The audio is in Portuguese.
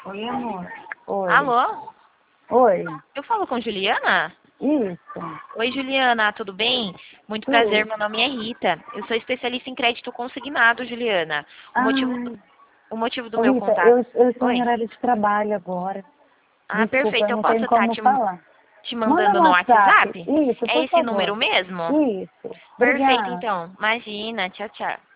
Oi, amor. Oi. Alô? Oi. Eu falo com Juliana? Isso. Oi, Juliana, tudo bem? Muito prazer, Tudo. meu nome é Rita. Eu sou especialista em crédito consignado, Juliana. O motivo do, Ai, o motivo do ô meu Rita, contato. eu estou em Oi. horário de trabalho agora. Ah, Desculpa, perfeito. eu Eu não posso tenho estar como falar. te Manda mandando no no WhatsApp. WhatsApp? Isso, É por esse número favor. mesmo? Isso. Perfeito, Obrigada. então. Imagina. Tchau, tchau.